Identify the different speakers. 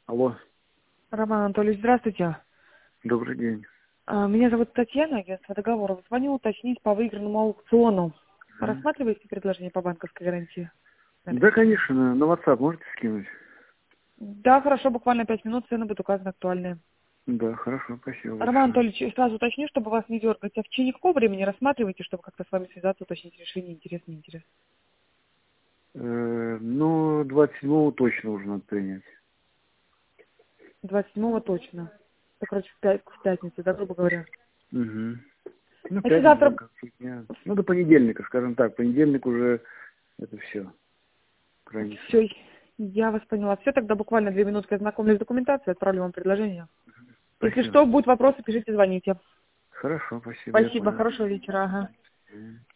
Speaker 1: Алло,
Speaker 2: Роман Анатольевич, здравствуйте.
Speaker 1: добрый день.
Speaker 2: Меня зовут Татьяна, агентство договоров. Звоню уточнить по выигранному аукциону.
Speaker 1: Мгм.
Speaker 2: Рассматриваете предложение по банковской гарантии? на этой
Speaker 1: Да,
Speaker 2: неделе?
Speaker 1: конечно, на WhatsApp можете скинуть?
Speaker 2: Да, хорошо, буквально 5 минут, цены будут указаны актуальные.
Speaker 1: Да, хорошо, спасибо
Speaker 2: Роман
Speaker 1: большое.
Speaker 2: Анатольевич, сразу уточню, чтобы вас не дергать. А в течение какого времени рассматриваете, чтобы как-то с вами связаться, уточнить решение, интересно, не интересно?
Speaker 1: Ну, 27-го точно уже надо принять.
Speaker 2: 27-го точно. Это, короче, в пятницу, да, грубо говоря.
Speaker 1: Угу. Ну,
Speaker 2: Если
Speaker 1: пятница, там,
Speaker 2: завтра...
Speaker 1: к концу дня. Ну, до понедельника, скажем так. Понедельник уже это все, крайний срок.
Speaker 2: Все, я вас поняла. Все, тогда буквально 2 минутки ознакомлюсь с документацией, отправлю вам предложение. Если
Speaker 1: Спасибо.
Speaker 2: что, будут вопросы, пишите, звоните.
Speaker 1: Хорошо, спасибо, я
Speaker 2: Спасибо,
Speaker 1: понял.
Speaker 2: хорошего вечера. Ага.
Speaker 1: Мгм.